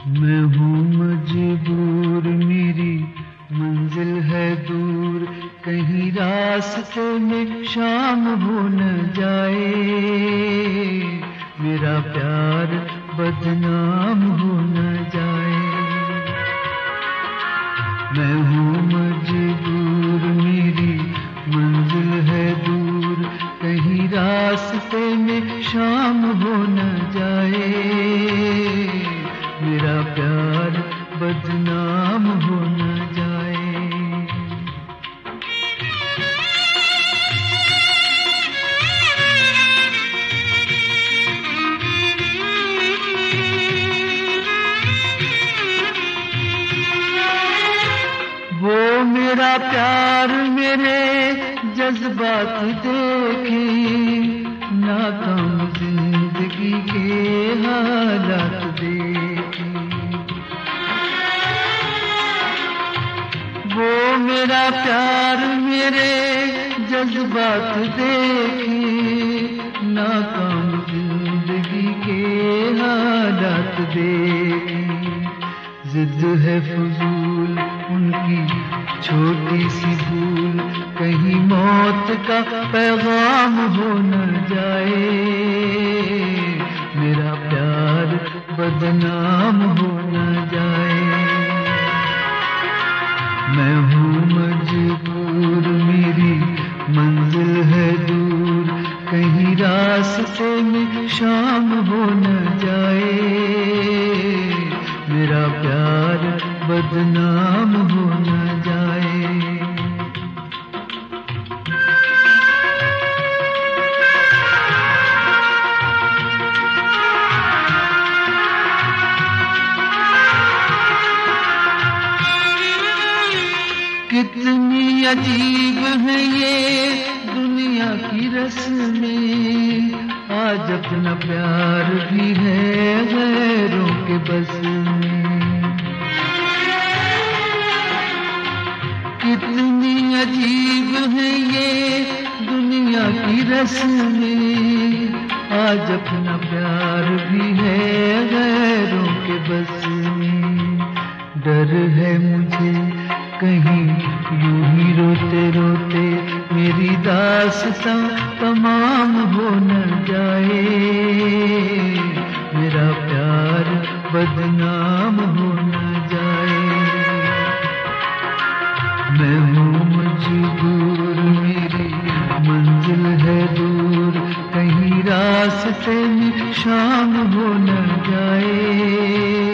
मैं हूँ मजबूर, मेरी मंजिल है दूर, कहीं रास्ते में शाम हो न जाए, मेरा प्यार बदनाम हो न जाए। मैं हूँ मजबूर, मेरी मंजिल है दूर, कहीं रास्ते में शाम हो न जाए, मेरा प्यार बदनाम हो न जाए। वो मेरा प्यार मेरे जज्बात देखे, नाकाम जिंदगी के हालात देखे। वो मेरा प्यार मेरे जज्बात देखे, नाकाम जिंदगी के हालात देखे। जिद है फजूल उनकी छोटी सी भूल, कहीं मौत का पैगाम हो न जाए, मेरा प्यार बदनाम हो न जाए। मैं हूँ मजबूर, मेरी मंजिल है दूर, कहीं रास्ते में शाम हो न जाए, मेरा प्यार बदनाम हो न जाए। कितनी अजीब है ये दुनिया की रस्में, आज अपना प्यार भी है गैरों के बस में। कितनी अजीब है ये दुनिया की रस्में, आज अपना प्यार भी है गैरों के बस में। डर है मुझे कहीं यूं ही रोते रोते मेरी दास्तां तमाम हो न जाए, मेरा प्यार बदनाम हो न जाए। मैं हूँ मजबूर, मेरी मंजिल है दूर, कहीं रास्ते में शाम हो न जाए,